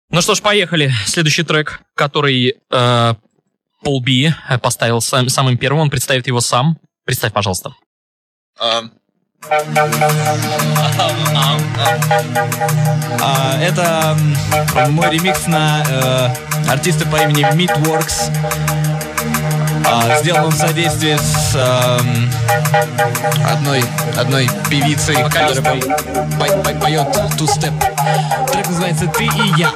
Ну что ж, поехали. Следующий трек, который Пол Би поставил самым первым, он представит его сам. Представь, пожалуйста. Это мой ремикс на артиста по имени Meatworks. Сделал он в соответствии с одной певицей, которая поет ту-степ. Трек называется «Ты и я».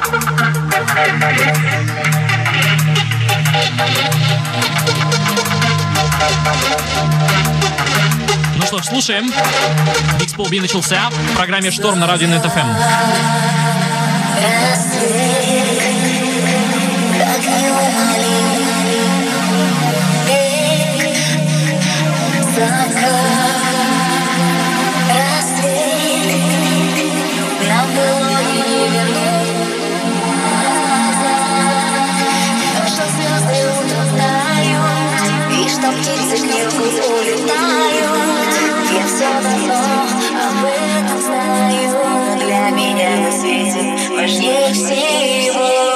Ну что ж, слушаем. Микс Пол Би начался в программе «Шторм» на радио Net.FM. Птицы с неба улетают. Я все давно об этом знаю, но для меня на свете важнее всего.